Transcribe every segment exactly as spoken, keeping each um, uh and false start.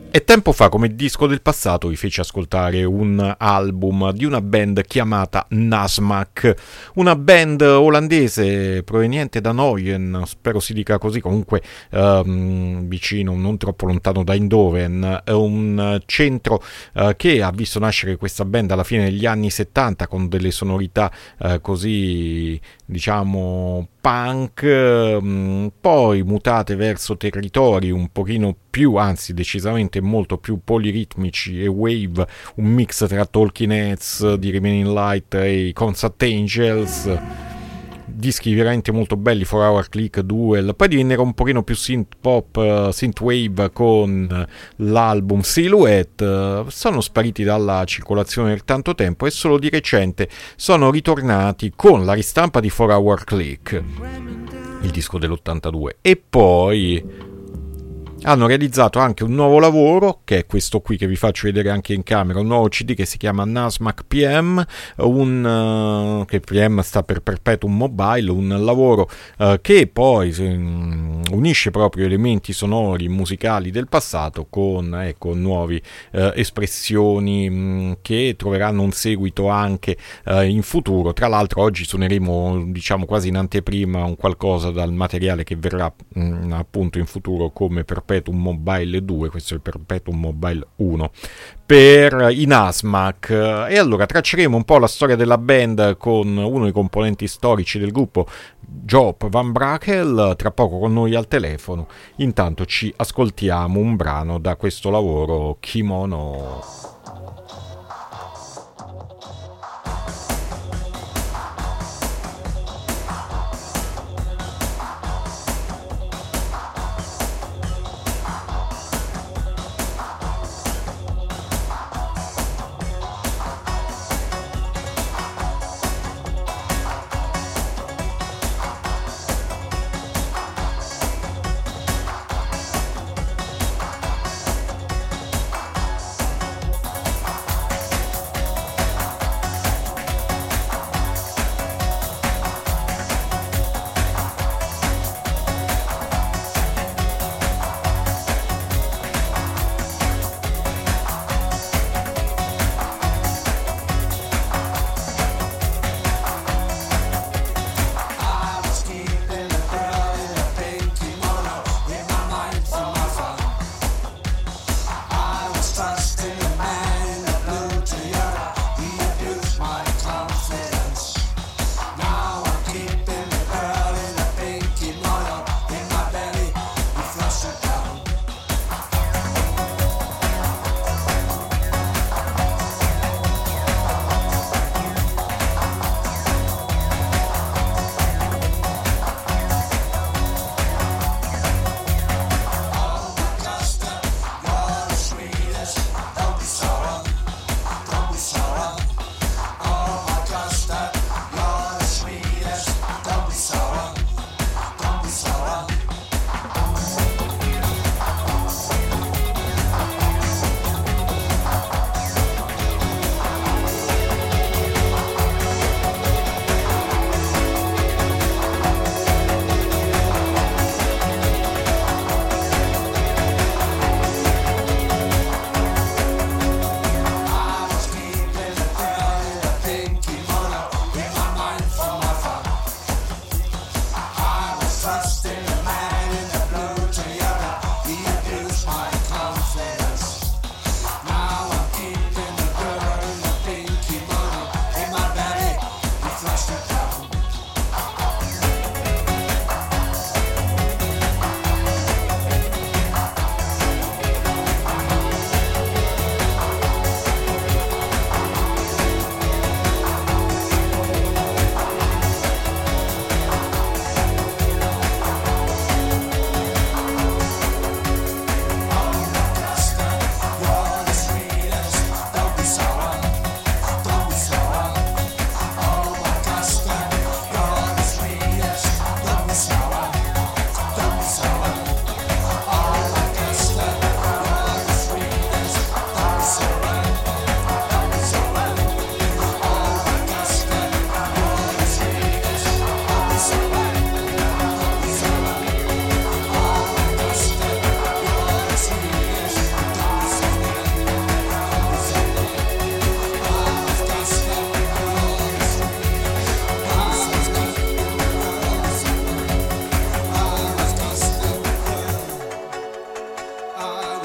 E tempo fa, come disco del passato, vi feci ascoltare un album di una band chiamata Nasmac, una band olandese proveniente da Nooyen, spero si dica così, comunque ehm, vicino, non troppo lontano da Eindhoven, un centro eh, che ha visto nascere questa band alla fine degli anni settanta con delle sonorità eh, così, diciamo, punk, mh, poi mutate verso territori un pochino più, anzi decisamente molto più poliritmici e wave, un mix tra Talking Heads di Remaining Light e i Concert Angels, dischi veramente molto belli, four hour Click, Duel, poi divennero un pochino più synth pop, uh, synth wave con l'album Silhouette, uh, sono spariti dalla circolazione per tanto tempo e solo di recente sono ritornati con la ristampa di four hour Click, il disco dell'ottantadue, e poi hanno realizzato anche un nuovo lavoro, che è questo qui che vi faccio vedere anche in camera, un nuovo C D che si chiama Nasmac P M, un, uh, che P M sta per Perpetuum Mobile, un lavoro uh, che poi um, unisce proprio elementi sonori, musicali del passato con, ecco, nuove uh, espressioni um, che troveranno un seguito anche uh, in futuro. Tra l'altro oggi suoneremo, diciamo, quasi in anteprima un qualcosa dal materiale che verrà um, appunto in futuro come per Perpetuum Mobile due, questo è il Perpetuum Mobile uno per i Nasmac. E allora tracceremo un po' la storia della band con uno dei componenti storici del gruppo, Joop van Brakel, tra poco con noi al telefono. Intanto ci ascoltiamo un brano da questo lavoro, Kimono.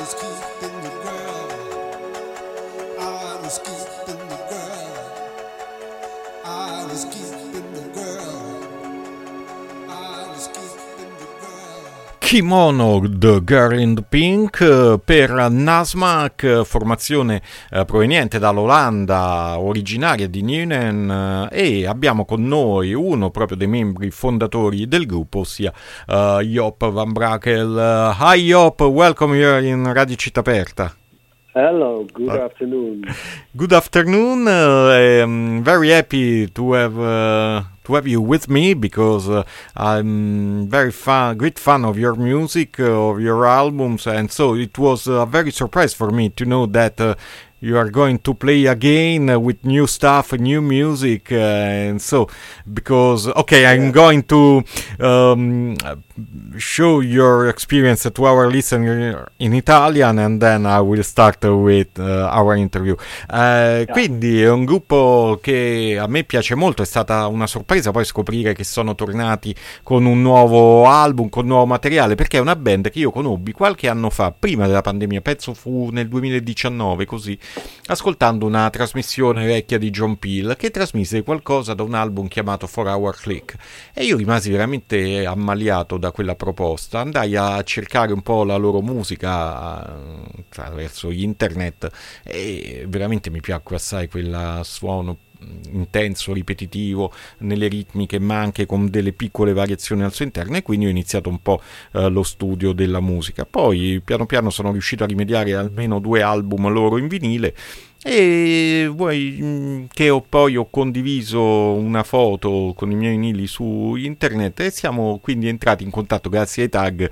Kimono, The Girl in the Pink, per Nasmaak, formazione eh, proveniente dall'Olanda, originaria di Nieuwen, eh, e abbiamo con noi uno proprio dei membri fondatori del gruppo, ossia uh, Joop van Brakel. Uh, hi Joop, welcome here in Radio Città Aperta. Hello, good uh, afternoon. Good afternoon. Uh, I'm very happy to have uh, to have you with me because uh, I'm very fan, great fan of your music, uh, of your albums, and so it was a very surprise for me to know that uh, you are going to play again uh, with new stuff, new music, uh, and so because okay, I'm yeah. going to um, show your experience to our listener in Italian, and then I will start with uh, our interview. Uh, yeah. Quindi è un gruppo che a me piace molto, è stata una sorpresa poi scoprire che sono tornati con un nuovo album, con nuovo materiale, perché è una band che io conobbi qualche anno fa, prima della pandemia, penso fu nel duemiladiciannove, così, ascoltando una trasmissione vecchia di John Peel che trasmise qualcosa da un album chiamato four hour Click, e io rimasi veramente ammaliato da quella proposta. Andai a cercare un po' la loro musica attraverso internet e veramente mi piacque assai quel suono intenso, ripetitivo nelle ritmiche, ma anche con delle piccole variazioni al suo interno, e quindi ho iniziato un po' eh, lo studio della musica. Poi piano piano sono riuscito a rimediare almeno due album loro in vinile, e vuoi che ho poi ho condiviso una foto con i miei vinili su internet, e siamo quindi entrati in contatto grazie ai tag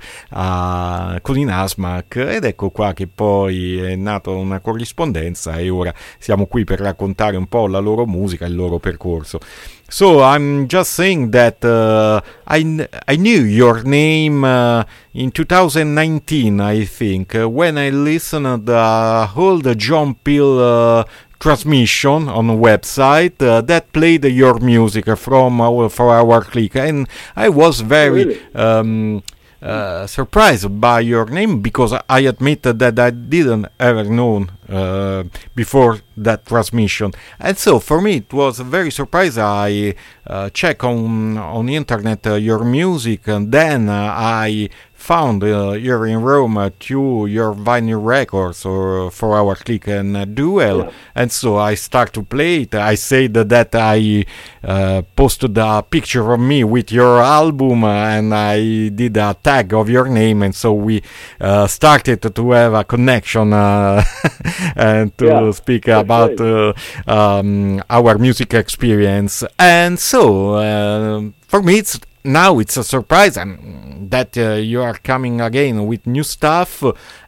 a, con i Nasmaak, ed ecco qua che poi è nata una corrispondenza, e ora siamo qui per raccontare un po' la loro musica, il loro percorso. So I'm just saying that uh, I, I knew your name uh, in twenty nineteen, I think, uh, when I listened to the old John Peel uh, transmission on a website uh, that played your music from our, for our click, and I was very really? um, uh, surprised by your name, because I admit that I didn't ever know uh, before that transmission, and so for me it was a very surprise. I uh, check on on the internet uh, your music, and then uh, I found uh, here in Rome uh, two your vinyl records or for our click and uh, duel, yeah. And so I start to play it. I said that I uh, posted a picture of me with your album, uh, and I did a tag of your name, and so we uh, started to have a connection uh, and to yeah. speak That's about uh, um, our music experience. And so uh, for me it's now it's a surprise and that uh, you are coming again with new stuff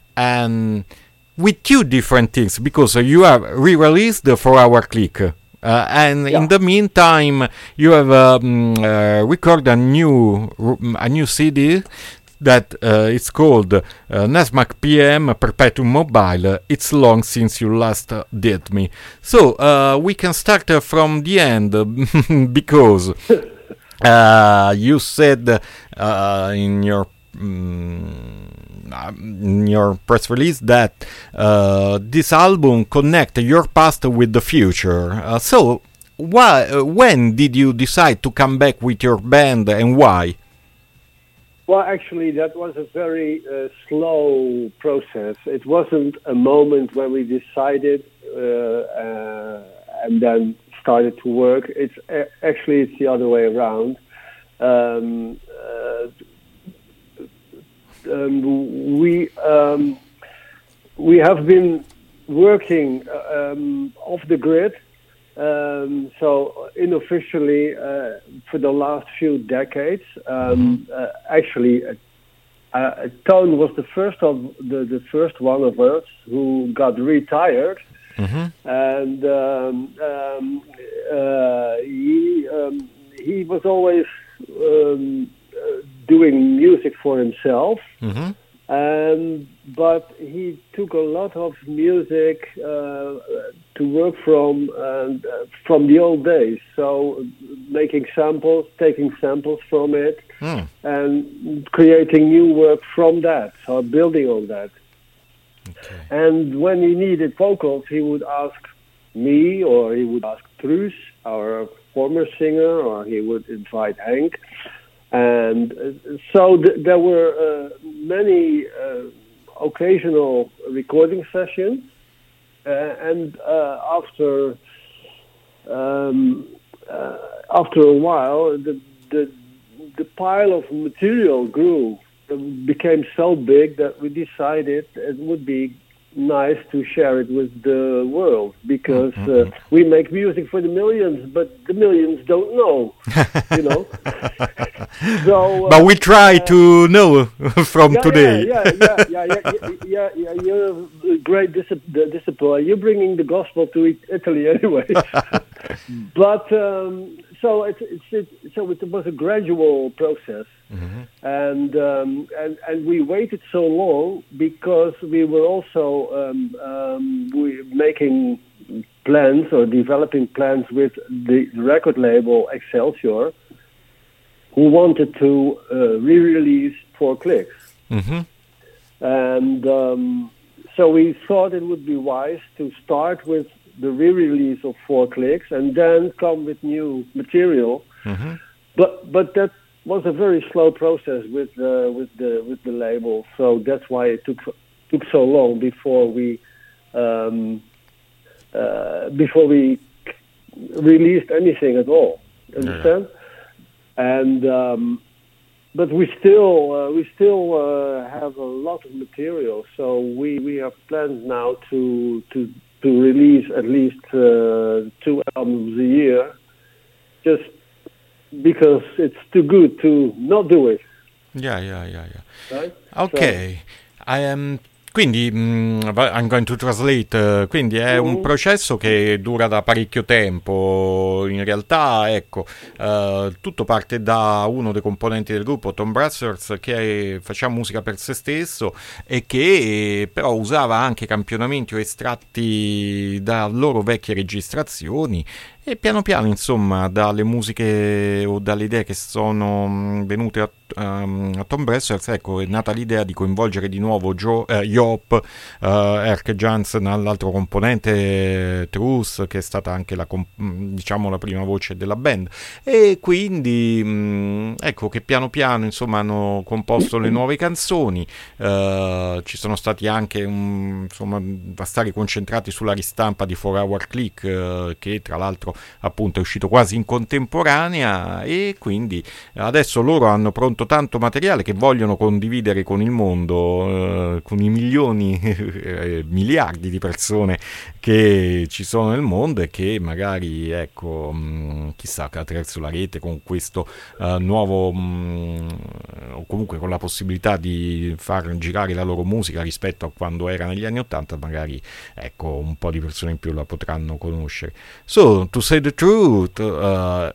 and with two different things, because uh, you have re-released the four hour Click, uh, and yeah. in the meantime you have um, uh, recorded a new a new C D that uh, it's called uh, Nasmaak P M Perpetuum Mobile. It's long since you last uh, did me, so uh, we can start uh, from the end because Uh, you said uh, in your um, in your press release that uh, this album connect your past with the future. Uh, so, why? Uh, when did you decide to come back with your band, and why? Well, actually, that was a very uh, slow process. It wasn't a moment when we decided uh, uh, and then started to work. It's uh, actually it's the other way around. Um, uh, um, we um, we have been working um, off the grid, um, so unofficially uh, for the last few decades. Um, uh, actually, uh, uh, Toon was the first of the, the first one of us who got retired. Mm-hmm. And um, um, uh, he um, he was always um, uh, doing music for himself, mm-hmm. um, but he took a lot of music uh, to work from uh, from the old days. So making samples, taking samples from it, mm. and creating new work from that. So building on that. Okay. And when he needed vocals, he would ask me, or he would ask Truus, our former singer, or he would invite Henk. And uh, so th- there were uh, many uh, occasional recording sessions. Uh, and uh, after um, uh, after a while, the, the the pile of material grew. It became so big that we decided it would be nice to share it with the world, because uh, we make music for the millions, but the millions don't know, you know. So, uh, but we try uh, to know from yeah, today. Yeah, yeah, yeah, yeah, yeah, yeah, yeah. You're a great discipline. discipline. You're bringing the gospel to it- Italy anyway. But um, so it's, it's it, so it was a gradual process. Mm-hmm. And, um, and and we waited so long because we were also um, um, we making plans or developing plans with the record label Excelsior, who wanted to uh, re-release Four Clicks. Mm-hmm. And um, so we thought it would be wise to start with the re-release of Four Clicks and then come with new material. Mm-hmm. But but that was a very slow process with uh, with the with the label, so that's why it took took so long before we um, uh, before we released anything at all. Understand? Yeah. And um, but we still uh, we still uh, have a lot of material, so we, we have plans now to to to release at least uh, two albums a year, just because it's too good to not do it. Yeah, yeah, yeah, yeah. Right? Ok, I am... Quindi, mh, I'm going to translate, uh, quindi è Mm-hmm. un processo che dura da parecchio tempo. In realtà, ecco, uh, tutto parte da uno dei componenti del gruppo, Tom Brassers, che faceva musica per se stesso e che però usava anche campionamenti o estratti da loro vecchie registrazioni. E piano piano, insomma, dalle musiche o dalle idee che sono venute a, um, a Tom Brassers, ecco, è nata l'idea di coinvolgere di nuovo Joe, eh, Joop, uh, Erk Jansen, l'altro componente, Truus, che è stata anche la, diciamo, la prima voce della band. E quindi, mh, ecco, che piano piano, insomma, hanno composto le nuove canzoni. Uh, ci sono stati anche, um, insomma, da stare concentrati sulla ristampa di four hour Click, uh, che tra l'altro appunto è uscito quasi in contemporanea, e quindi adesso loro hanno pronto tanto materiale che vogliono condividere con il mondo, eh, con i milioni eh, miliardi di persone che ci sono nel mondo, e che magari, ecco, mh, chissà, attraverso la rete, con questo uh, nuovo mh, o comunque con la possibilità di far girare la loro musica rispetto a quando era negli anni ottanta, magari, ecco, un po' di persone in più la potranno conoscere. So, to say the truth, uh,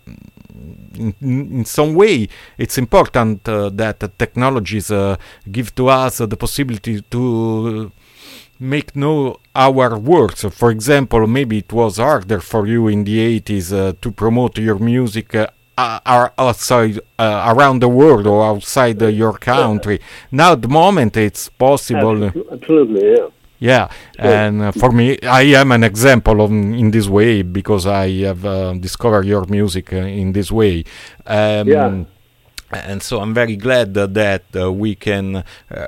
in, in some way, it's important uh, that technologies uh, give to us the possibility to make know our works. For example, maybe it was harder for you in the eighties uh, to promote your music uh, are outside uh, around the world or outside uh, your country. Now at the moment it's possible. Absolutely, yeah. Yeah, and uh, for me, I am an example of, in this way, because I have uh, discovered your music uh, in this way. Um, yeah. And so I'm very glad uh, that uh, we can uh,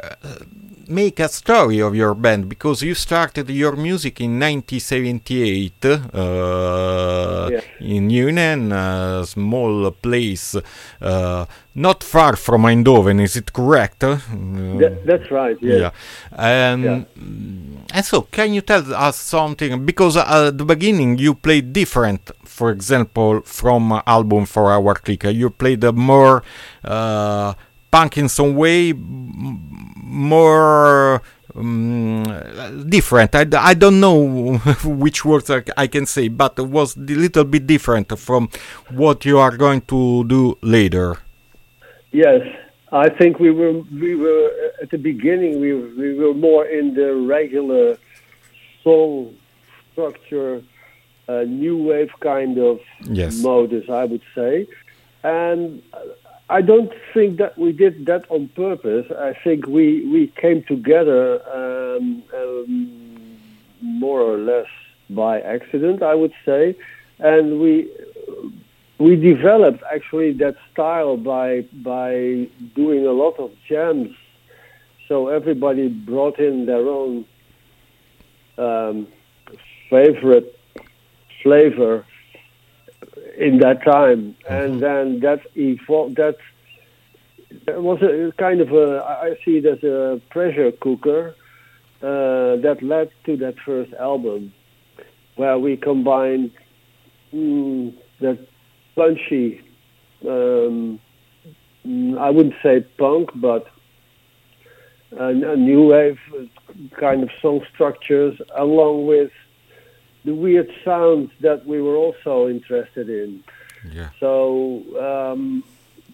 make a story of your band, because you started your music in nineteen seventy-eight uh, yes. in Union, a small place uh, not far from Eindhoven. Is it correct? Uh, that, that's right. Yes. Yeah. And, yeah. And so, can you tell us something? Because uh, at the beginning you played different, for example, from uh, album four hour Click. You played a more uh, punk in some way, more um, different. I, I don't know which words I, I can say, but it was a little bit different from what you are going to do later. Yes, I think we were we were at the beginning we we were more in the regular song structure, uh, new wave kind of yes. modus, I would say, and I don't think that we did that on purpose. I think we, we came together um, uh, by accident, I would say, and we we developed actually that style by by doing a lot of jams. So everybody brought in their own um, favorite flavor in that time, and then that evolved. That was a kind of a, I see it as a pressure cooker uh, that led to that first album, where we combined mm, that punchy, um, I wouldn't say punk, but a, a new wave kind of song structures, along with the weird sounds that we were also interested in. Yeah. So, um,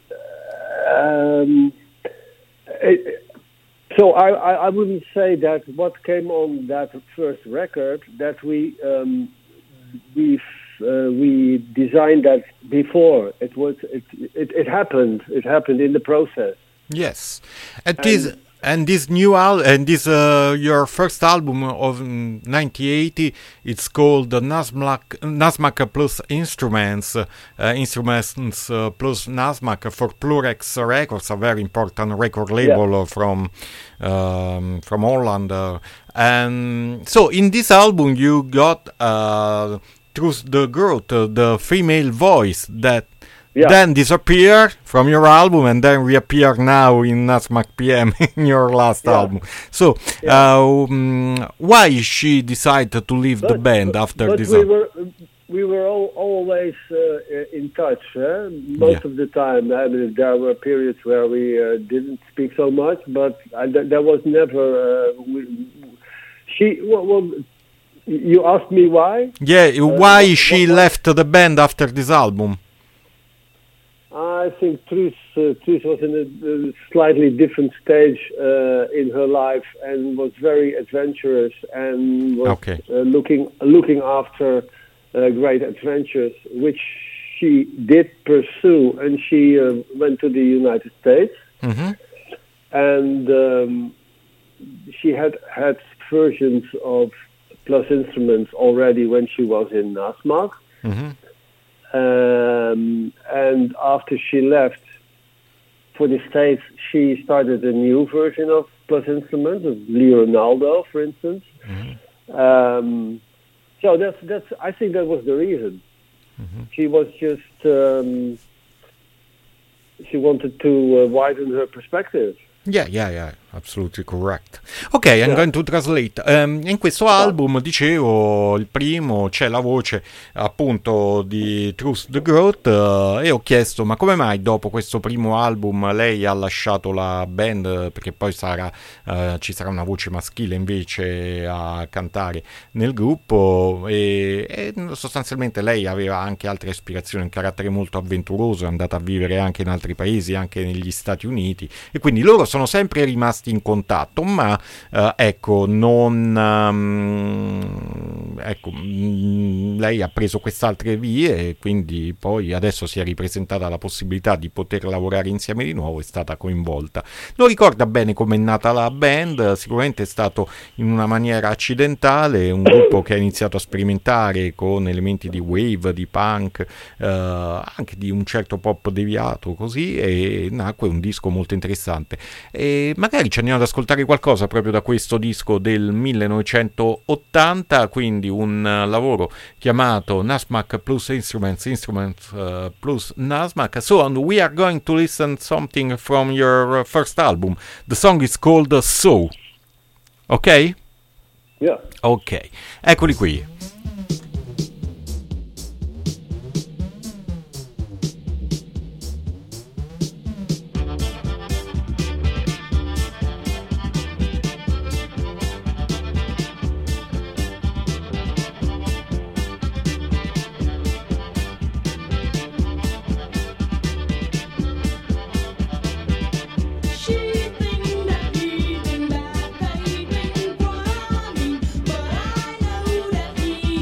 um, it, so I, I, I wouldn't say that what came on that first record that we um, we uh, we designed that before. It was it, it it happened. It happened in the process. Yes, and this and this new al and this uh, your first album of nineteen eighty. It's called Nasmac Nasmac plus Instruments, uh, Instruments uh, plus Nasmac for Plurex Records, a very important record label yeah. from um, from Holland. Uh, and so in this album you got uh, Truth the Growth, uh, the female voice that. Yeah. Then disappear from your album and then reappear now in Nasmac P M in your last yeah. album. So, yeah. uh, um, why she decided to leave but, the band after but this? We were we were all, always uh, in touch. Eh? Most yeah. of the time, I mean, there were periods where we uh, didn't speak so much, but I, there was never. Uh, we, she well, well, you asked me why? Yeah, uh, why what, she what, left the band after this album? I think Truus, uh, Truus was in a, a slightly different stage uh, in her life and was very adventurous and was okay. uh, looking looking after uh, great adventures, which she did pursue. And she uh, went to the United States, mm-hmm. and um, she had had versions of Plus Instruments already when she was in Nasmac. Mm-hmm. Um, and after she left for the States, she started a new version of Plus Instruments, of Leonardo, for instance. Mm-hmm. Um, so that's that's. I think that was the reason. Mm-hmm. She was just um, she wanted to uh, widen her perspective. Yeah, yeah, yeah, absolutely correct. Ok, I'm yeah. going to translate. Um, in questo album, dicevo, il primo c'è la voce appunto di Truth the Growth uh, e ho chiesto ma come mai dopo questo primo album lei ha lasciato la band, perché poi sarà uh, ci sarà una voce maschile invece a cantare nel gruppo e, e sostanzialmente lei aveva anche altre aspirazioni, un carattere molto avventuroso, è andata a vivere anche in altri paesi, anche negli Stati Uniti, e quindi loro sono sempre rimasti in contatto, ma uh, ecco, non um, ecco, mh, lei ha preso quest'altre vie e quindi poi adesso si è ripresentata la possibilità di poter lavorare insieme di nuovo, è stata coinvolta. Non ricorda bene com'è nata la band, sicuramente è stato in una maniera accidentale, un gruppo che ha iniziato a sperimentare con elementi di wave, di punk, uh, anche di un certo pop deviato così, e nacque un disco molto interessante. E magari ci andiamo ad ascoltare qualcosa proprio da questo disco del millenovecentottanta, quindi un uh, lavoro chiamato Nasmac plus Instruments, Instruments uh, plus Nasmac. So and we are going to listen something from your first album. The song is called So. Ok? Yeah. Ok, eccoli qui. She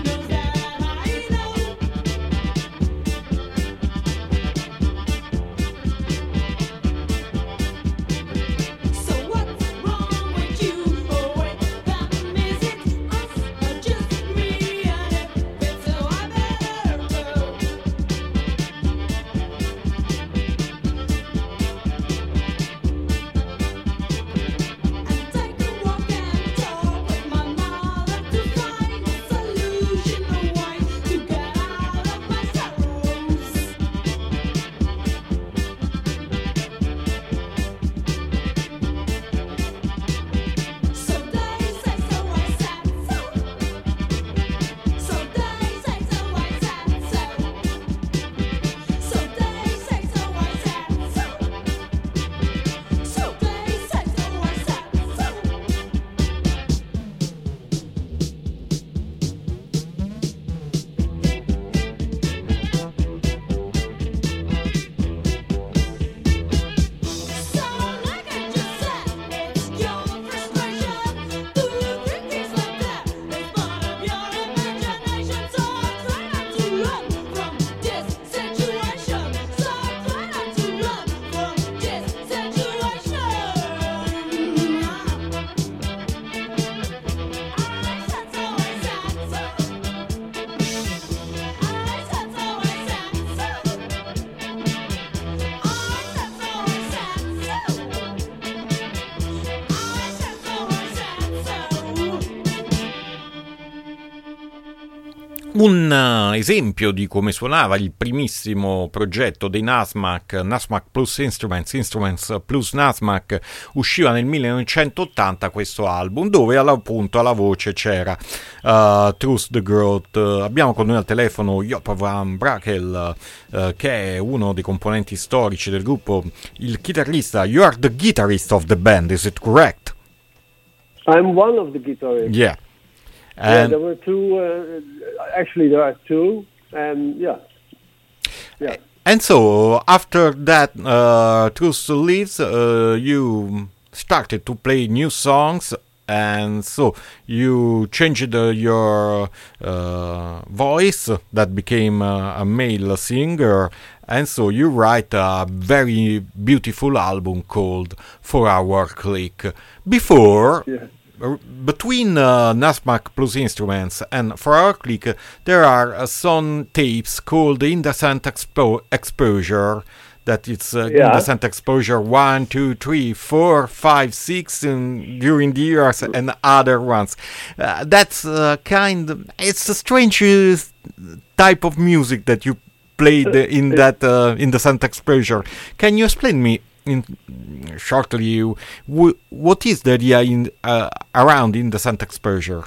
Un uh, esempio di come suonava il primissimo progetto dei Nasmach, Nasmach Plus Instruments, Instruments Plus Nasmach, usciva nel millenovecentottanta questo album, dove appunto alla voce c'era uh, Truus de Groot. Uh, abbiamo con noi al telefono Joop van Brakel, uh, che è uno dei componenti storici del gruppo, il chitarrista. You are the guitarist of the band, is it correct? I'm one of the guitarists. Yeah. Yeah, And there were two. Uh, actually, there are two, and yeah, yeah. And so after that, uh, Truus leaves, uh, you started to play new songs, and so you changed uh, your uh, voice, that became uh, a male singer, and so you write a very beautiful album called For Our Click. Before. Yeah. Between uh, Nasmach Plus Instruments and For Our Click, uh, there are uh, some tapes called Indecent Expo- Exposure. That it's uh, Yeah. Indecent Exposure one, two, three, four, five, six, and during the years, and other ones. Uh, that's uh, kind. It's a strange uh, type of music that you played in that uh, Indecent Exposure. Can you explain me? In, shortly, w- what is the idea in uh, around Indecent Exposure?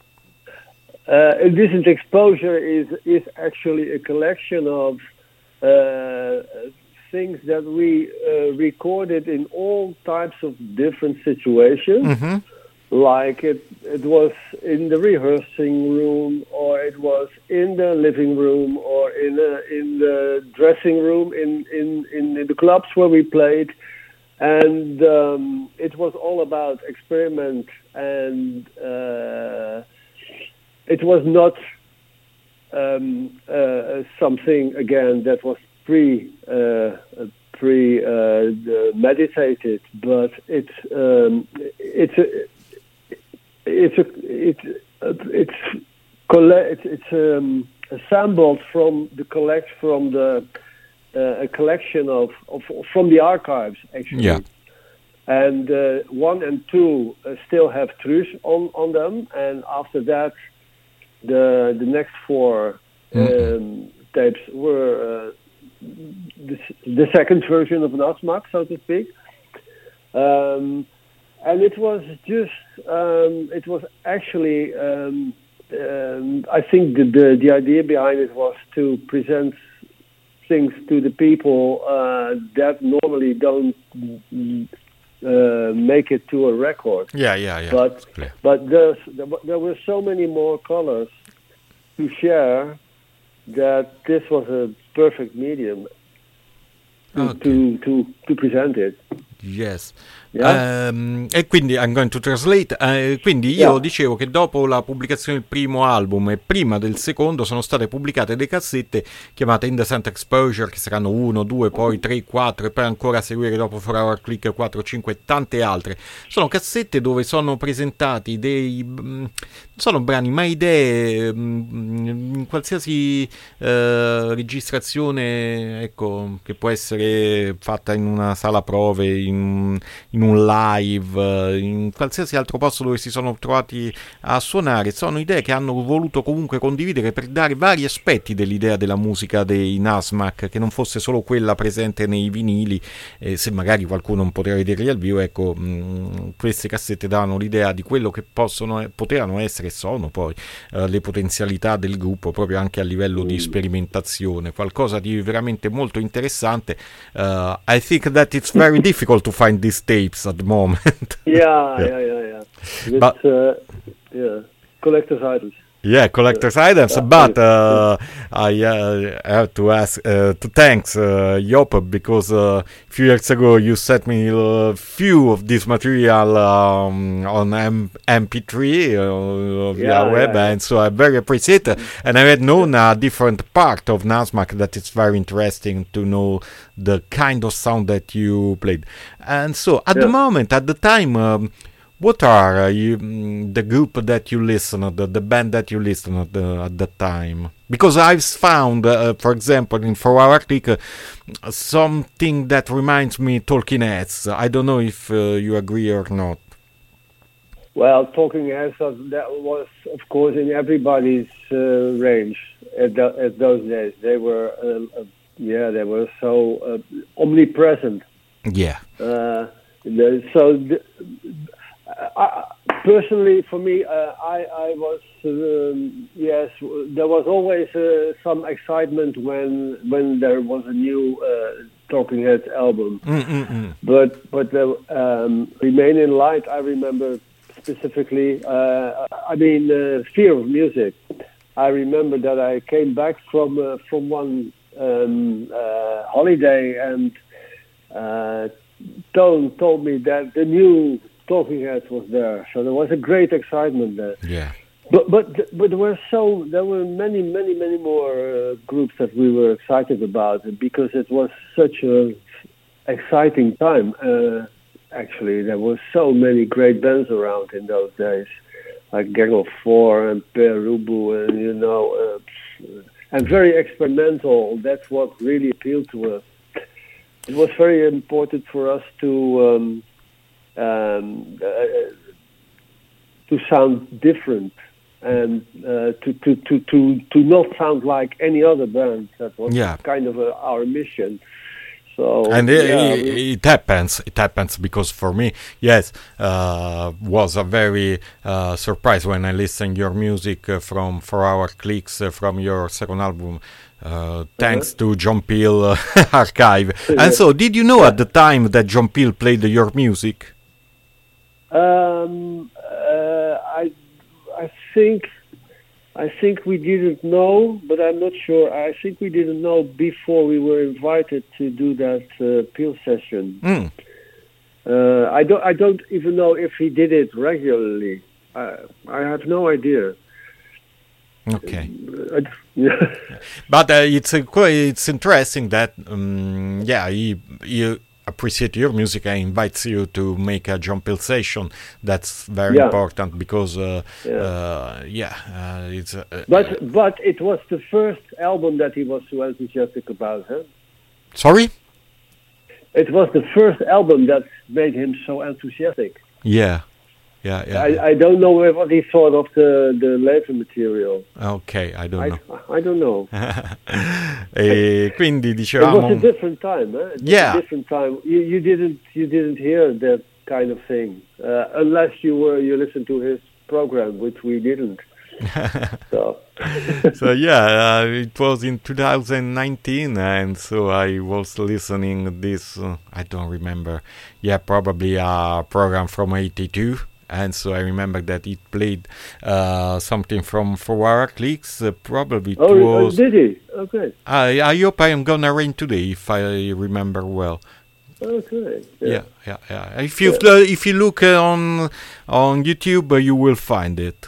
Uh, Indecent Exposure is is actually a collection of uh, things that we uh, recorded in all types of different situations. Mm-hmm. Like it, it was in the rehearsing room, or it was in the living room, or in a, in the dressing room, in, in, in the clubs where we played. And um, it was all about experiment, and uh, it was not um, uh, something, again, that was pre uh, pre uh, meditated, but it's um, it's a, It's a, it, it's it's it's um, assembled from the collect from the uh, a collection of, of from the archives actually. Yeah. And uh, one and two uh, still have Truus on, on them, and after that, the the next four Mm-hmm. um, tapes were uh, the, the second version of Nasmach, so to speak. Um, And it was just, um, it was actually, um, um, I think the, the the idea behind it was to present things to the people uh, that normally don't uh, make it to a record. Yeah, yeah, yeah. But Clear. but there's, there w- there were so many more colors to share that this was a perfect medium to Okay. to, to, to present it. Yes. Yeah. Ehm, e quindi I'm going to translate. Eh, quindi io Yeah. dicevo che dopo la pubblicazione del primo album e prima del secondo sono state pubblicate delle cassette chiamate Indecent Exposure, che saranno uno, due, poi tre, quattro e poi ancora a seguire dopo For Our Click quattro, cinque e tante altre. Sono cassette dove sono presentati dei mh, sono brani ma idee mh, in qualsiasi eh, registrazione, ecco, che può essere fatta in una sala prove, in, in un live, in qualsiasi altro posto dove si sono trovati a suonare. Sono idee che hanno voluto comunque condividere per dare vari aspetti dell'idea della musica dei Nasmach, che non fosse solo quella presente nei vinili. Eh, se magari qualcuno non poteva vederli al vivo, ecco, mh, queste cassette davano l'idea di quello che possono, potevano essere e sono poi eh, le potenzialità del gruppo, proprio anche a livello di sperimentazione, qualcosa di veramente molto interessante. uh, I think that it's very difficult to find these tapes at the moment. Yeah, Yeah. yeah, yeah, yeah. It's, But- uh, yeah, collector's items. Yeah, collector's items, Yeah. but uh, I uh, have to ask uh, to thanks uh, Joop, because uh, a few years ago you sent me a few of this material um, on M- MP3 uh, via Yeah, web, yeah, yeah. and so I very appreciate it. And I had known a different part of Nasmach that is very interesting to know the kind of sound that you played. And so at the Yeah. moment, at the time. Um, What are uh, you, mm, the group that you listen to, the, the band that you listen at, the, at that time? Because I've found, uh, for example, in For Our Click, uh, something that reminds me Talking Heads. I don't know if uh, you agree or not. Well, Talking Heads, uh, that was, of course, in everybody's uh, range at, the, at those days. They were, uh, uh, yeah, they were so uh, omnipresent. Yeah. Uh, the, so, the, I, personally, for me, uh, I, I was, um, yes, there was always uh, some excitement when when there was a new uh, Talking Heads album. Mm-mm-mm. But but the um, Remain in Light, I remember specifically. Uh, I mean, uh, Fear of Music. I remember that I came back from uh, from one um, uh, holiday, and uh, Tone told me that the new Talking Heads was there. So there was a great excitement there. Yeah. But but but there were so there were many many many more uh, groups that we were excited about because it was such a exciting time. Uh, actually, there were so many great bands around in those days, like Gang of Four and Pere Ubu, and you know, uh, and very experimental. That's what really appealed to us. It was very important for us to um, um, uh, to sound different. And uh, to, to, to, to, to not sound like any other band. That was yeah. kind of a, our mission. So and it, yeah, it, we, it happens. It happens because for me, yes, uh, was a very uh, surprise when I listened your music uh, from Four Hour Clicks uh, from your second album. Uh, thanks uh-huh. to John Peel uh, archive. And so, did you know yeah. at the time that John Peel played your music? Um, uh, I. I think, I think we didn't know, but I'm not sure. I think we didn't know before we were invited to do that uh, Peel session. Mm. Uh, I don't, I don't even know if he did it regularly. I, I have no idea. Okay. Uh, yeah. But uh, it's uh, it's interesting that um, yeah, he, he appreciate your music and invites you to make a John Peel session. That's very yeah. important because uh, yeah, uh, yeah uh, it's. Uh, but uh, but it was the first album that he was so enthusiastic about, huh? Sorry? It was the first album that made him so enthusiastic. Yeah. Yeah, yeah, I, yeah. I don't know what he thought of the, the later material. Ok, I don't know. I, I don't know. E quindi dicevamo... It was a different time, eh? It was yeah. a different time. You, you didn't you didn't hear that kind of thing uh, unless you were you listened to his program, which we didn't. so. so yeah, uh, it was in two thousand nineteen, and so I was listening this. Uh, I don't remember. Yeah, probably a program from eighty-two. And so I remember that it played uh, something from Four Hour Clicks. Uh, probably it oh, was. Oh, did he? Okay. I I hope I am gonna rain today, if I remember well. Okay. Yeah, yeah, yeah, yeah. If you yeah. uh, if you look uh, on on YouTube, uh, you will find it.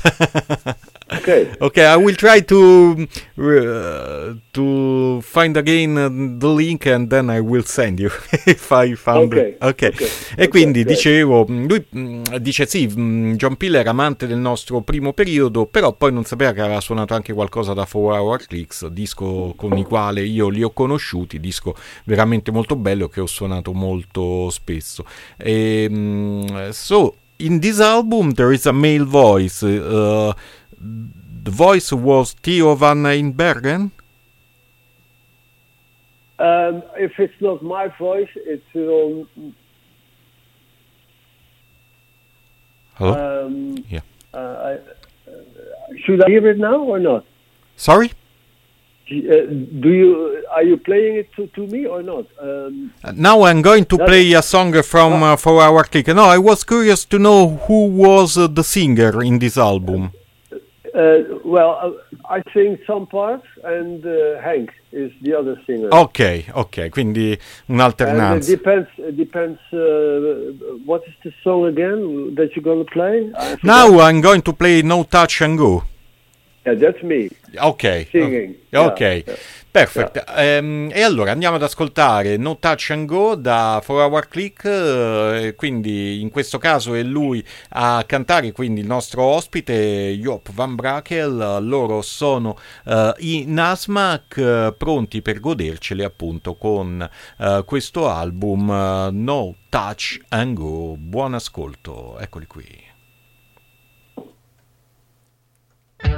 Okay. Okay, I will try to uh, to find again uh, the link and then I will send you if I found okay. it. Okay. okay. E quindi okay. dicevo, lui mh, dice sì, mh, John Peel era amante del nostro primo periodo, però poi non sapeva che aveva suonato anche qualcosa da Four Hour Clicks, disco con il quale io li ho conosciuti, disco veramente molto bello che ho suonato molto spesso. E, mh, so, in this album there is a male voice. Uh, The voice was Theo van Einbergen? Um, if it's not my voice, it's um, Hello? Um, yeah. Uh, I, uh, should I hear it now or not? Sorry? Uh, do you are you playing it to, to me or not? Um, uh, now I'm going to play a song from uh, Four Hour Click. No, I was curious to know who was uh, the singer in this album. Uh, well, uh, I sing some parts, and uh, Hank is the other singer. Ok, ok, quindi un'alternanza. And it depends. It depends. Uh, what is the song again that you're going to play? Now I'm going to play No Touch and Go. Yeah, that's me. Ok, singing. ok, yeah, yeah. Perfect. Yeah. Um, e allora andiamo ad ascoltare No Touch and Go da Four Hour Click, uh, quindi in questo caso è lui a cantare, quindi il nostro ospite Joop van Brakel. Loro sono uh, i Nasmac, uh, pronti per goderceli appunto con uh, questo album uh, No Touch and Go. Buon ascolto, eccoli qui.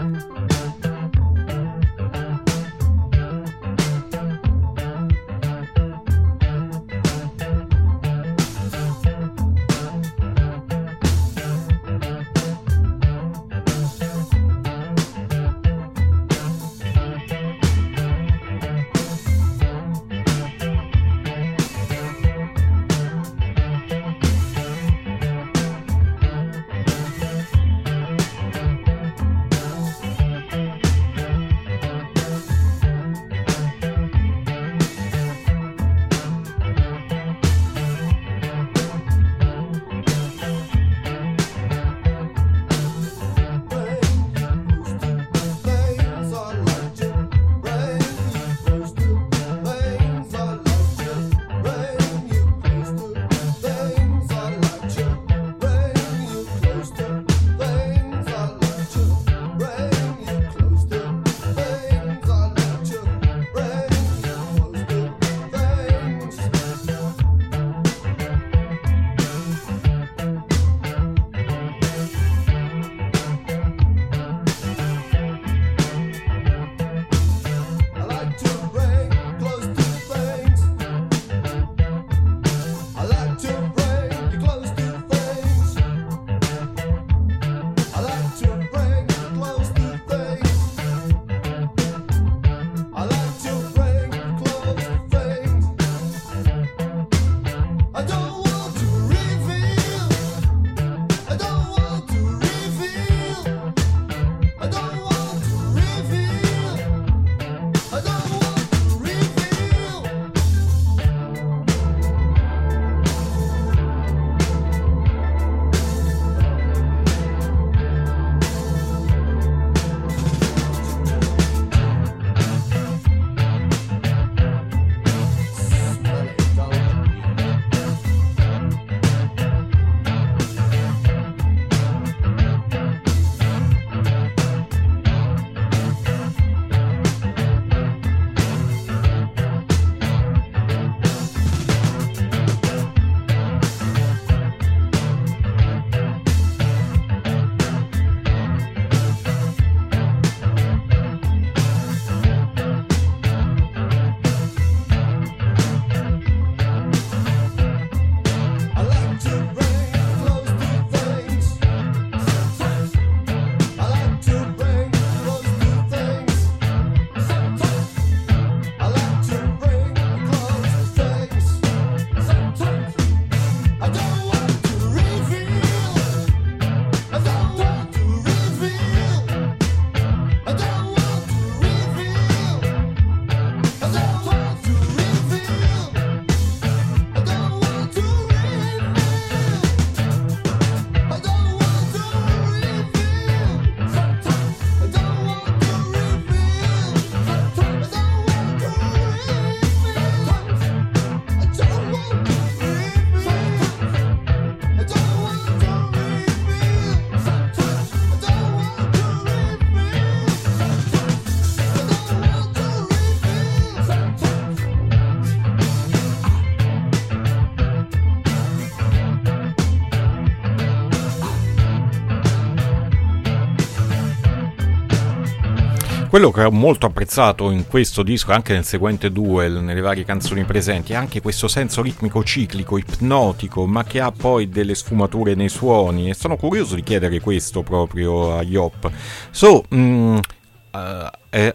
Quello che ho molto apprezzato in questo disco, anche nel seguente duel, nelle varie canzoni presenti, è anche questo senso ritmico ciclico, ipnotico, ma che ha poi delle sfumature nei suoni, e sono curioso di chiedere questo proprio a Yop. So, mm, uh, uh,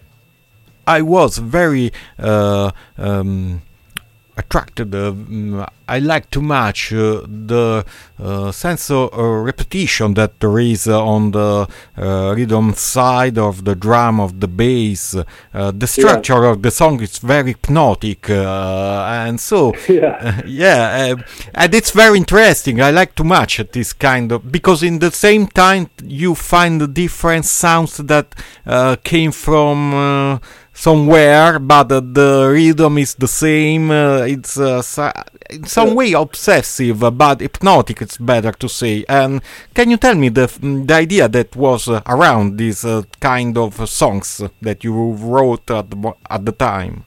I was very uh, um, attracted, uh, I like too much uh, the uh, sense of uh, repetition that there is uh, on the uh, rhythm side of the drum, of the bass. Uh, the structure yeah. of the song is very hypnotic, uh, and so yeah, uh, yeah uh, and it's very interesting. I like too much this kind of, because in the same time you find the different sounds that uh, came from uh, somewhere, but uh, the rhythm is the same. Uh, it's uh, in some way obsessive, uh, but hypnotic, it's better to say. And can you tell me the the idea that was uh, around these uh, kind of songs that you wrote at the, at the time?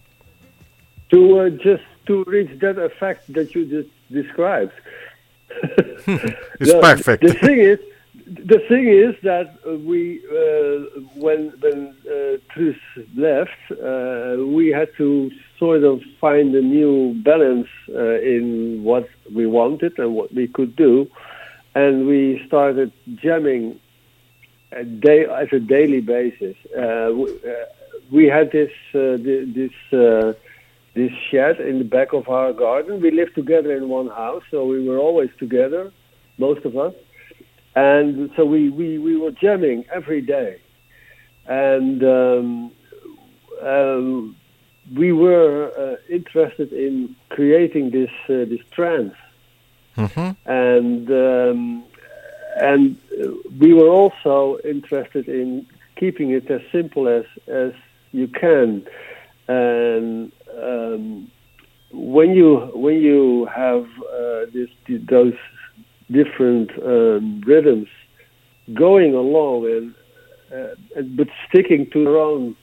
To uh, just to reach that effect that you just described. It's the, perfect. The thing is, the thing is that uh, we, uh, when when uh, Truus left, uh, we had to sort of find a new balance uh, in what we wanted and what we could do, and we started jamming a day as a daily basis. Uh, we, uh, we had this uh, this. Uh, this shed in the back of our garden. We lived together in one house, so we were always together, most of us. And so we, we, we were jamming every day. And um, um, we were uh, interested in creating this uh, this trance. Mm-hmm. And, um, and we were also interested in keeping it as simple as, as you can. And um, when you when you have uh, this those different um, rhythms going along and uh, but sticking to their own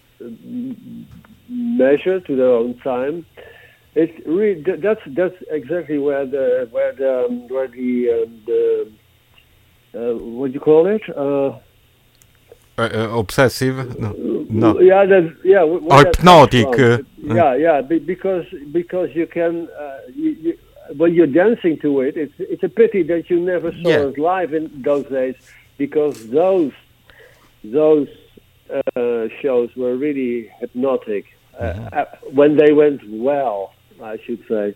measure, to their own time, it really that's that's exactly where the where the um, where the um, the uh, what do you call it? Uh, Uh, uh, obsessive? No. no. Yeah, that, yeah. Or hypnotic. Uh, yeah, yeah. Because because you can uh, you, you, when you're dancing to it, it's it's a pity that you never saw yeah. us live in those days, because those those uh, shows were really hypnotic mm-hmm. uh, when they went well, I should say.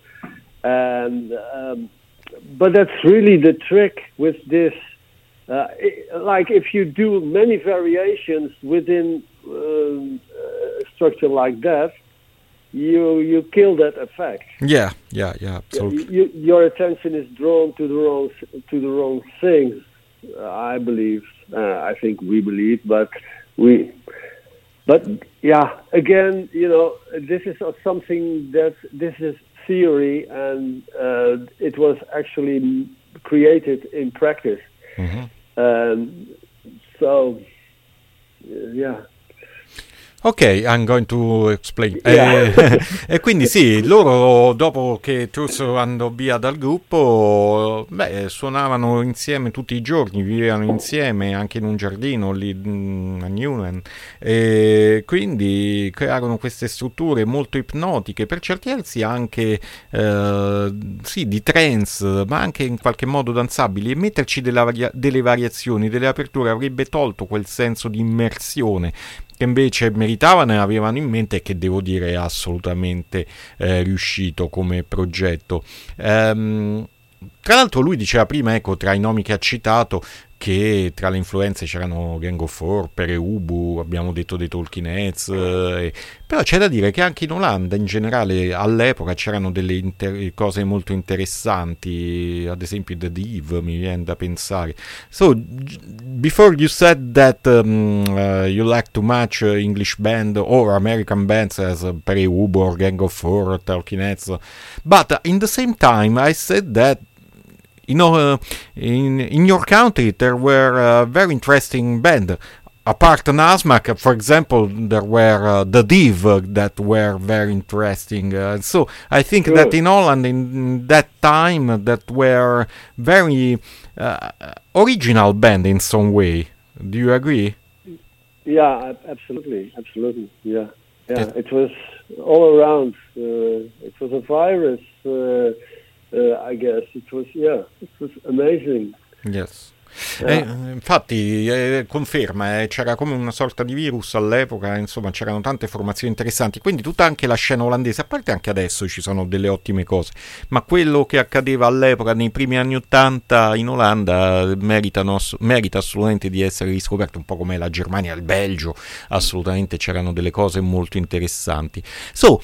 And um, but that's really the trick with this. Uh, it, like if you do many variations within um, a structure like that, you you kill that effect. Yeah, yeah, yeah, absolutely. You, you, your attention is drawn to the wrong to the wrong things. Uh, I believe. Uh, I think we believe, but we. But yeah, again, you know, this is something that this is theory, and uh, it was actually created in practice. Mm-hmm. Um, so, yeah. Ok, I'm going to explain. Yeah. Eh, e quindi sì, loro dopo che Truus andò via dal gruppo, beh, suonavano insieme tutti i giorni, vivevano insieme anche in un giardino lì a Newnan, e quindi crearono queste strutture molto ipnotiche, per certi versi anche eh, sì, di trance, ma anche in qualche modo danzabili, e metterci della varia- delle variazioni, delle aperture avrebbe tolto quel senso di immersione che invece meritavano e avevano in mente, e che devo dire è assolutamente eh, riuscito come progetto. Ehm, tra l'altro lui diceva prima, ecco, tra i nomi che ha citato, che tra le influenze c'erano Gang of Four, Pere Ubu, abbiamo detto dei Talking Heads, eh, però c'è da dire che anche in Olanda in generale all'epoca c'erano delle inter- cose molto interessanti, ad esempio The Div, mi viene da pensare. So, before you said that um, uh, you like to match uh, English band or American bands as uh, Pere Ubu or Gang of Four or Talking Heads, but in the same time I said that you know, uh, in in your country there were uh, very interesting band. Apart Nasmac, for example, there were uh, the Div uh, that were very interesting. Uh, so I think sure. that in Holland, in that time, that were very uh, original band in some way. Do you agree? Yeah, absolutely, absolutely. Yeah, yeah. It, it was all around. Uh, it was a virus. Uh, Uh, I guess it was, yeah, it was amazing. Yes. Eh, infatti eh, conferma, eh, c'era come una sorta di virus all'epoca, insomma c'erano tante formazioni interessanti, quindi tutta anche la scena olandese, a parte anche adesso ci sono delle ottime cose, ma quello che accadeva all'epoca nei primi anni ottanta in Olanda meritano, merita assolutamente di essere riscoperto, un po' come la Germania, il Belgio, assolutamente c'erano delle cose molto interessanti. So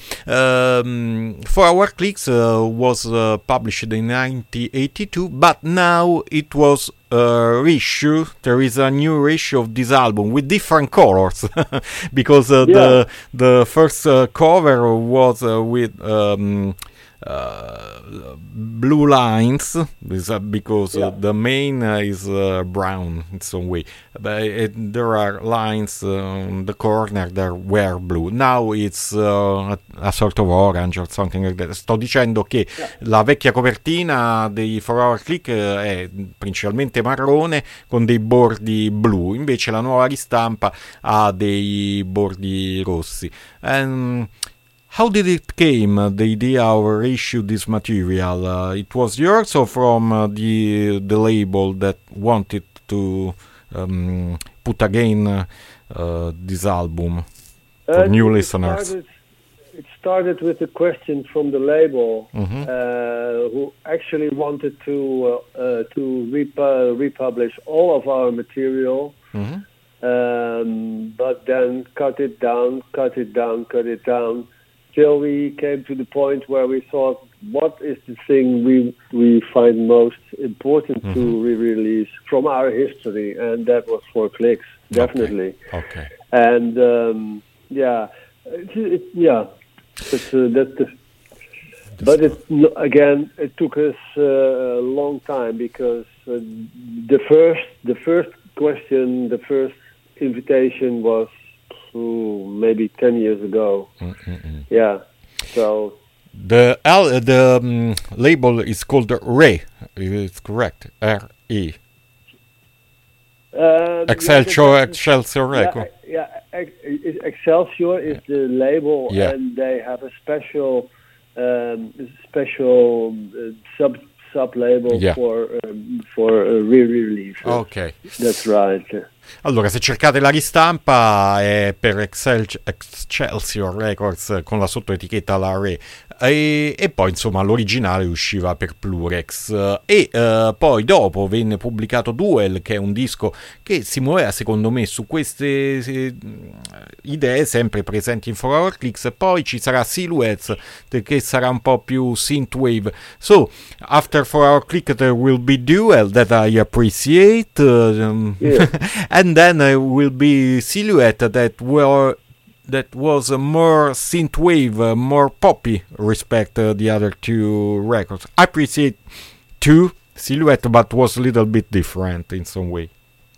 um, For Our Clicks uh, was uh, published in nineteen eighty-two, but now it was Uh, reissue. There is a new reissue of this album with different colors because uh, yeah. the the first uh, cover was uh, with um, uh, blue lines because Yeah. uh, the main uh, is uh, brown in some way, but it, there are lines uh, on the corner that were blue. Now it's uh, a, a sort of orange or something like that. Sto dicendo che Yeah. la vecchia copertina dei four hour Click eh, è principalmente marrone con dei bordi blu, invece la nuova ristampa ha dei bordi rossi. And how did it came, uh, the idea of reissue this material? Uh, it was yours or from uh, the the label that wanted to um, put again uh, uh, this album for Uh, new it listeners? Started, it started with a question from the label, Mhm. uh, who actually wanted to uh, uh, to repu- republish all of our material, Mhm. um, but then cut it down, cut it down, cut it down, till we came to the point where we thought, what is the thing we we find most important to Mhm. re-release from our history? And that was Four Clicks, definitely. Okay. And um, yeah, it, it, yeah, it's, uh, that's the. But it again, it took us uh, a long time because uh, the first the first question, the first invitation was ooh, maybe ten years ago. Mm-mm-mm. Yeah, so The al- the um, label is called Ray. It's correct. R E. um, Excelsior, yeah, Excelsior yeah, Record. yeah, Ex- Excelsior is the label, Yeah. and they have a special um, special uh, sub sub label Yeah. for um, for uh, re-release. Ok. That's right. Allora, se cercate la ristampa è per Excel- Excelsior Records con la sottoetichetta la Re. E, e poi insomma l'originale usciva per Plurex e uh, poi dopo venne pubblicato Duel, che è un disco che si muoveva secondo me su queste eh, idee sempre presenti in four hour Clicks. Poi ci sarà Silhouettes, che sarà un po' più synthwave. So after four hour Click there will be Duel, that I appreciate, uh, Yeah. and then uh, will be Silhouette, that were that was uh, more synthwave, uh, more poppy respect uh, the other two records. I appreciate two Silhouette, but was a little bit different in some way.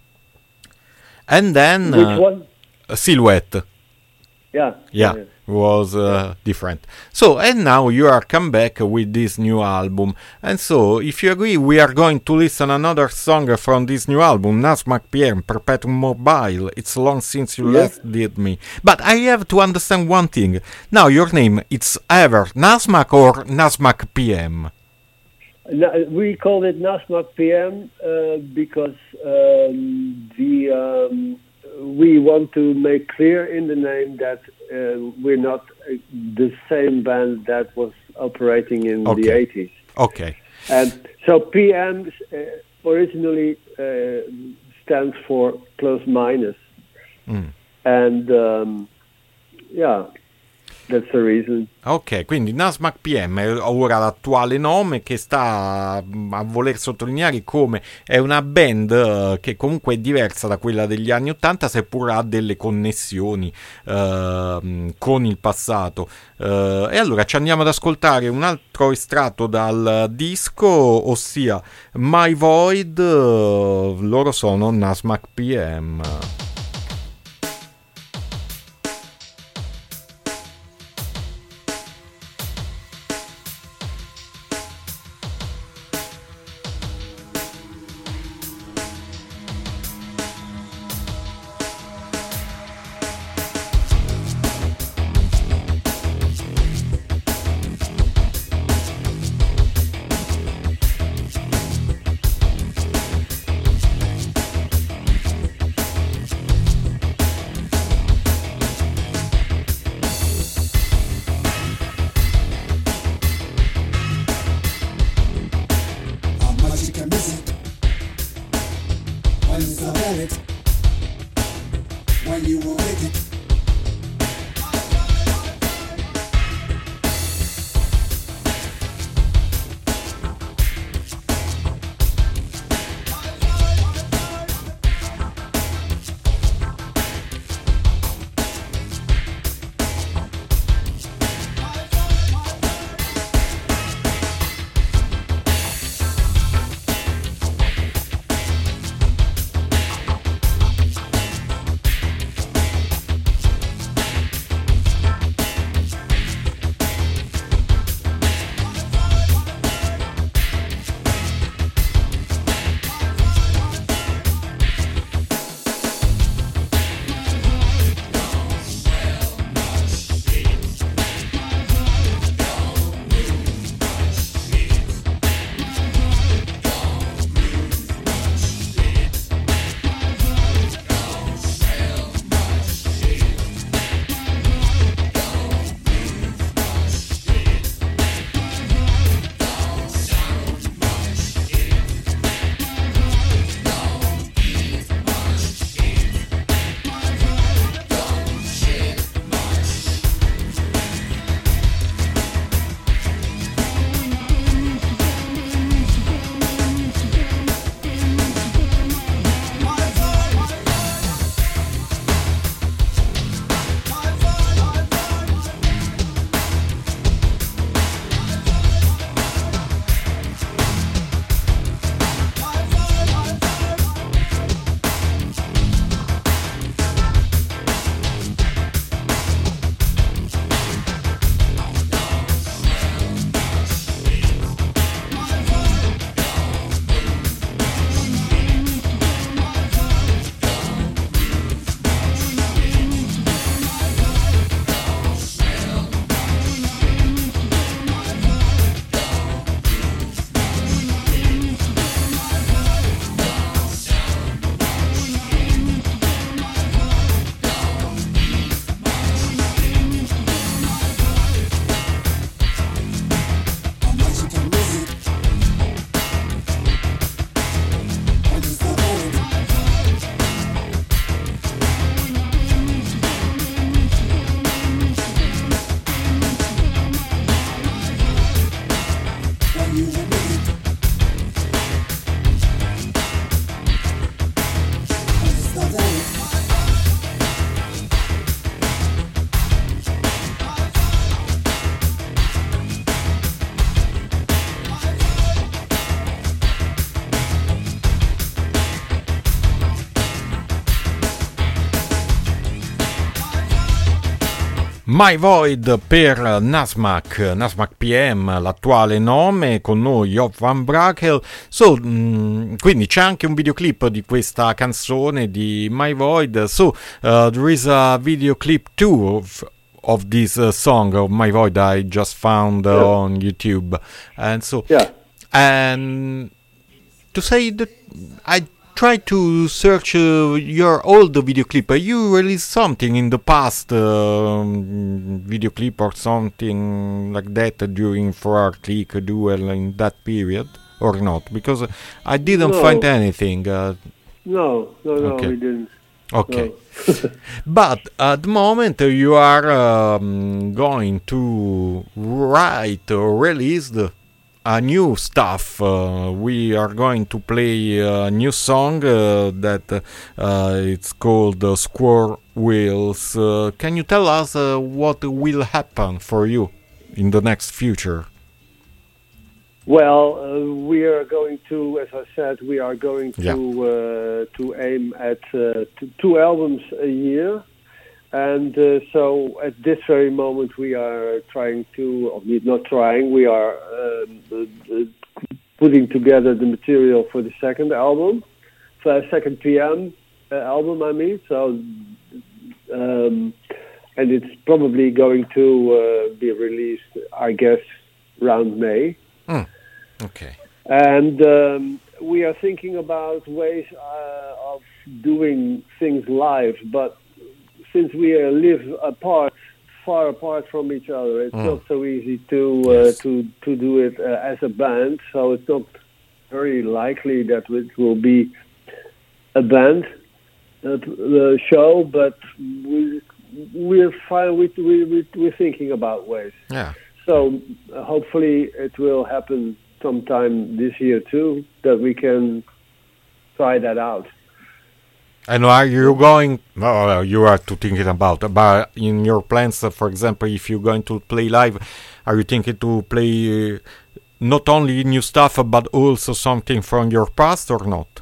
And then Which uh, one? Silhouette, Yeah. yeah, was uh, different. So, and now you are come back with this new album. And so, if you agree, we are going to listen another song from this new album, Nasmac P M, Perpetuum Mobile. It's long since you Yeah. last did me. But I have to understand one thing. Now, your name, it's ever Nasmac or Nasmac P M? No, we called it Nasmac P M uh, because um, the um, we want to make clear in the name that uh, we're not uh, the same band that was operating in Okay. the eighties. Okay. And so P M uh, originally uh, stands for plus minus. Mm. And um, yeah, that's the reason. Ok, quindi Nasmac P M è ora l'attuale nome, che sta mm, a voler sottolineare come è una band eh, che comunque è diversa da quella degli anni ottanta, seppur ha delle connessioni eh, con il passato. Eh, e allora ci andiamo ad ascoltare un altro estratto dal disco, ossia My Void. eh, loro sono Nasmac P M. How much you can miss it when you forget it, when you will make it. My Void per Nasmac, Nasmac P M, l'attuale nome, con noi Job Van Brakel. So, mh, quindi c'è anche un videoclip di questa canzone di My Void. So, uh, there is a video clip too of, of this uh, song of My Void I just found uh, Yeah. on YouTube. And so, Yeah. and to say that I try to search uh, your old video clip. Uh, you released something in the past, uh, video clip or something like that during four hour Click Duel in that period, or not? Because I didn't No. find anything. Uh, No, no, no, Okay. we didn't. okay. No. But at the moment uh, you are um, going to write or release the a new stuff. Uh, we are going to play a new song uh, that uh, uh, it's called uh, Square Wheels. Uh, can you tell us uh, what will happen for you in the next future? Well, uh, we are going to, as I said, we are going to Yeah. uh, to aim at uh, t- two albums a year, and uh, so at this very moment we are trying to, or we- not trying, we are um, uh, uh, putting together the material for the second album, for second P M uh, album. I mean, so um, and it's probably going to uh, be released, I guess, around May. Mm. Okay. And um, we are thinking about ways uh, of doing things live, but since we uh, live apart, far apart from each other, it's Mm. not so easy to uh, Yes. to to do it uh, as a band. So it's not very likely that it will be a band uh, the show, but we we're fine. We we we we're thinking about ways. Yeah. So uh, hopefully it will happen sometime this year too, that we can try that out. And are you going? Oh, you are to thinking about. But in your plans, uh, for example, if you're going to play live, are you thinking to play uh, not only new stuff but also something from your past or not?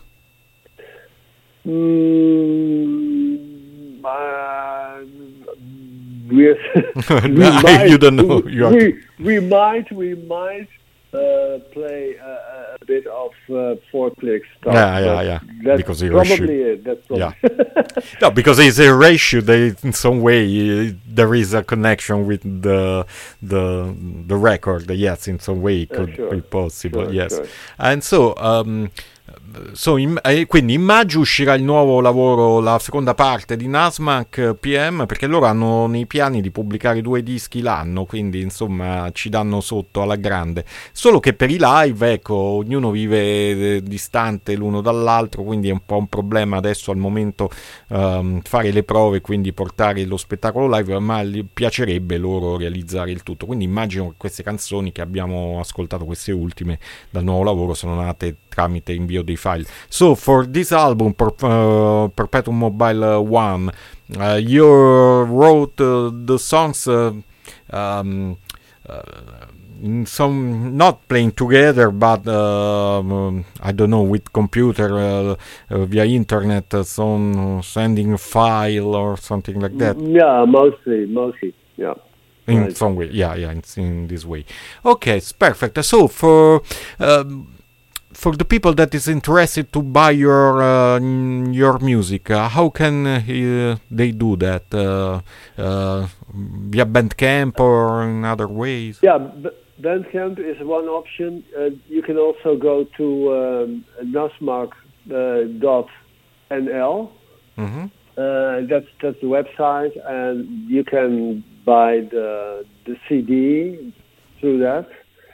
Mm, uh, we're, we I- might, you don't know. You are we, we might, we might uh, play a, a bit of uh, four click stuff. Yeah, yeah, but yeah, That's because you probably should. it. That's probably No, because it's a ratio. They, in some way, uh, there is a connection with the the the record. Yes, in some way, it Uh, could sure. be possible. Sure, yes, sure. and so. Um, So, in, eh, quindi in maggio uscirà il nuovo lavoro, la seconda parte di Nasmac P M, perché loro hanno nei piani di pubblicare due dischi l'anno, quindi insomma ci danno sotto alla grande. Solo che per i live, ecco, ognuno vive eh, distante l'uno dall'altro, quindi è un po' un problema adesso al momento ehm, fare le prove, quindi portare lo spettacolo live, ma gli piacerebbe loro realizzare il tutto. Quindi immagino che queste canzoni che abbiamo ascoltato, queste ultime dal nuovo lavoro, sono nate tramite invio dei file. So for this album, per, uh, Perpetuum Mobile one, uh, you wrote uh, the songs uh, um, uh, in some, not playing together, but uh, um, I don't know, with computer uh, uh, via internet, uh, some sending a file or something like that. Yeah, mostly, mostly, yeah. In Right. some way, yeah, yeah, it's in this way. Okay, it's perfect. So for um, for the people that is interested to buy your uh, n- your music, uh, how can uh, they do that? Uh, uh, via Bandcamp or in other ways? Yeah, B- Bandcamp is one option. Uh, you can also go to um, nasmac dot n l. Mm-hmm. Uh, that's that's the website, and you can buy the the C D through that.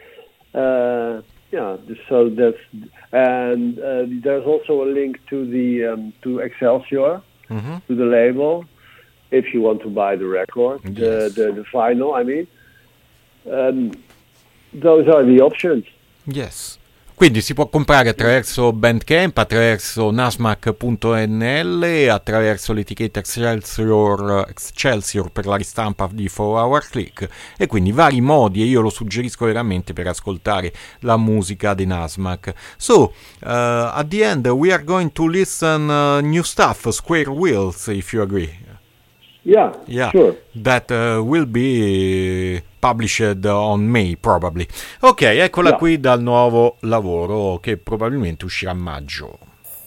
Uh, yeah, so that's and uh, there's also a link to the um, to Excelsior, Mm-hmm. to the label, if you want to buy the record, Yes. the, the the vinyl. I mean, um, those are the options. Yes. Quindi si può comprare attraverso Bandcamp, attraverso nasmac punto n l, attraverso l'etichetta Excelsior, Excelsior per la ristampa di four hour Click, e quindi vari modi, e io lo suggerisco veramente per ascoltare la musica di Nasmac. So, uh, at the end we are going to listen uh, new stuff, Square Wheels, if you agree. Yeah, Yeah, sure. that uh, will be published on May probably. Ok, eccola Yeah. qui dal nuovo lavoro che probabilmente uscirà a maggio.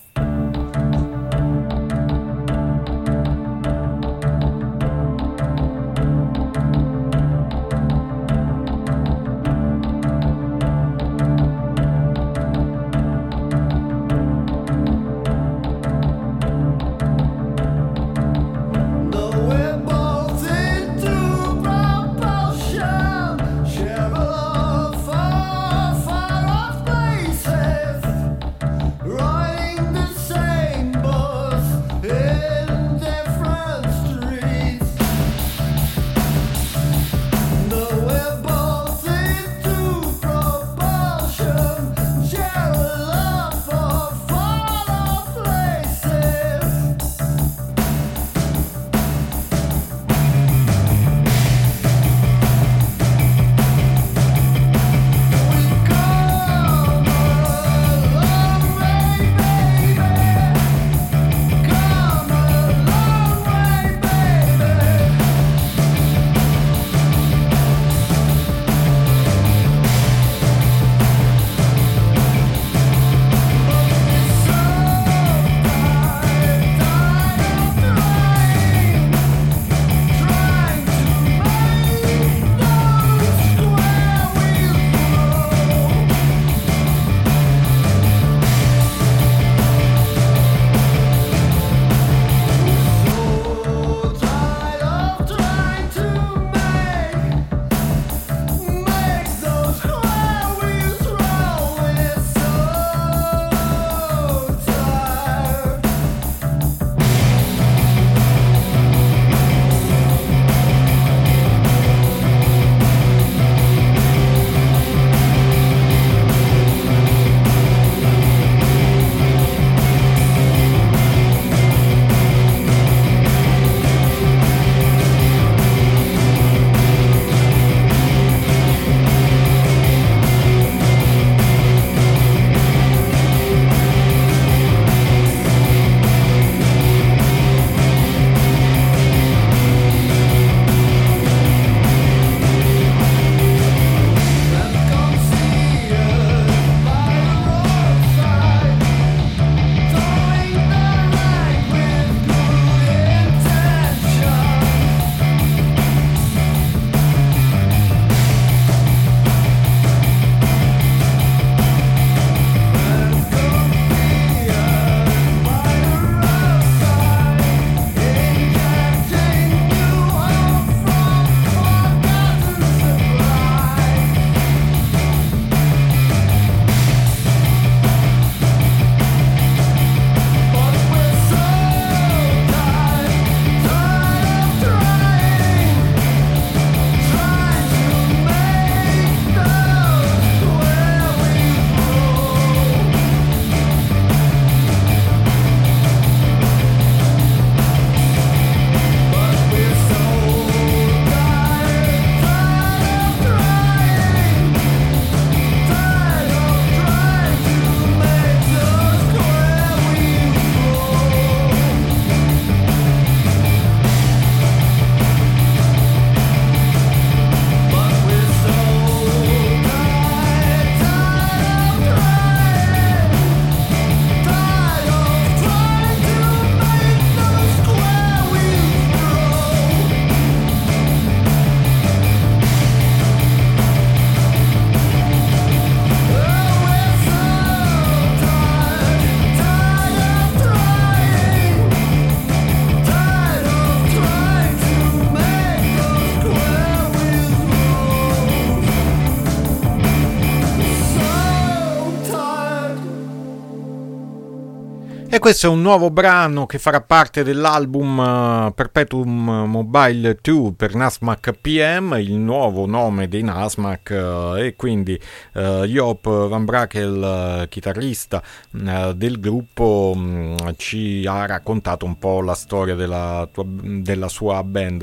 E questo è un nuovo brano che farà parte dell'album uh, Perpetuum Mobile due per Nasmach P M, il nuovo nome dei Nasmach, uh, e quindi uh, Joop van Brakel, uh, chitarrista uh, del gruppo, um, ci ha raccontato un po' la storia della, tua, della sua band.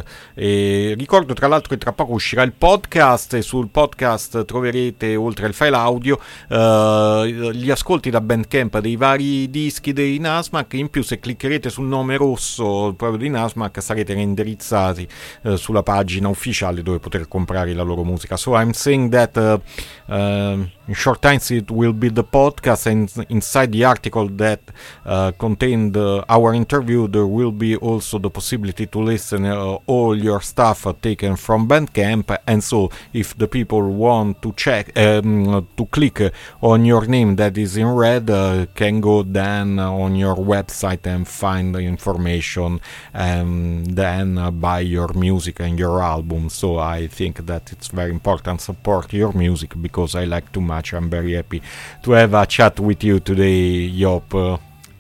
E ricordo tra l'altro che tra poco uscirà il podcast, e sul podcast troverete, oltre al file audio, uh, gli ascolti da Bandcamp dei vari dischi dei Nasmac. In più, se cliccherete sul nome rosso proprio di Nasmac, sarete reindirizzati uh, sulla pagina ufficiale dove poter comprare la loro musica. So I'm saying that uh, uh, in short time it will be the podcast, and inside the article that uh, contained uh, our interview there will be also the possibility to listen uh, all your stuff uh, taken from Bandcamp. And so if the people want to check um, to click uh, on your name that is in red, uh, can go then on your website and find the information, and then uh, buy your music and your album. So I think that it's very important to support your music, because I like too much. I'm very happy to have a chat with you today, Joop. Uh,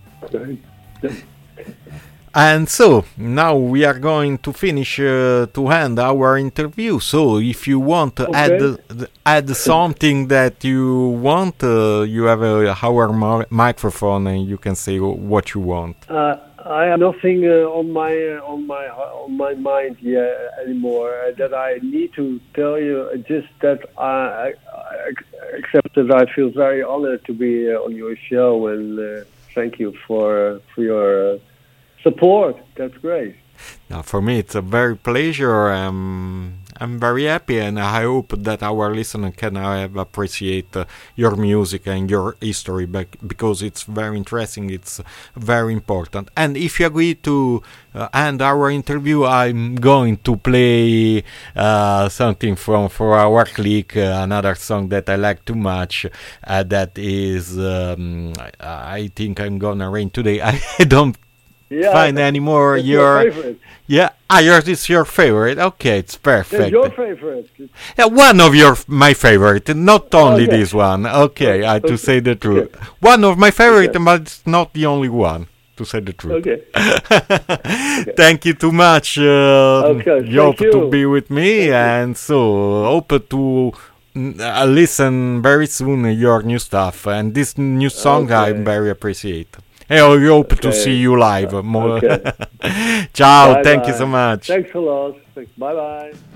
And so now we are going to finish uh, to end our interview. So if you want to okay. add uh, add something that you want, uh, you have a, our mo- microphone and you can say what you want. Uh, I have nothing uh, on my uh, on my on my mind yet anymore uh, that I need to tell you. Just that I, I except that I feel very honored to be uh, on your show, and uh, thank you for uh, for your. Uh, Support, that's great. Now, for me, it's a very pleasure. Um, I'm very happy, and I hope that our listener can uh, appreciate uh, your music and your history, because it's very interesting. It's very important. And if you agree to uh, end our interview, I'm going to play uh, something from for our clique, uh, another song that I like too much. Uh, that is, um, I think I'm gonna rain today. I don't. Yeah, find any more your, your favorite. Yeah, ah, yours is your favorite. Okay, it's perfect. It's your favorite. Yeah, one of your my favorite, not only okay. this one. Okay, I have okay. to say the truth. Okay. One of my favorite, okay. but it's not the only one. To say the truth. Okay. okay. Thank you too much, uh, okay, Joop, you. to be with me, thank and you. So hope to uh, listen very soon your new stuff, and this new song okay. I very appreciate. Hey, I hope okay. to see you live. Uh, okay. Ciao, bye thank bye. you so much. Thanks a lot. Bye bye.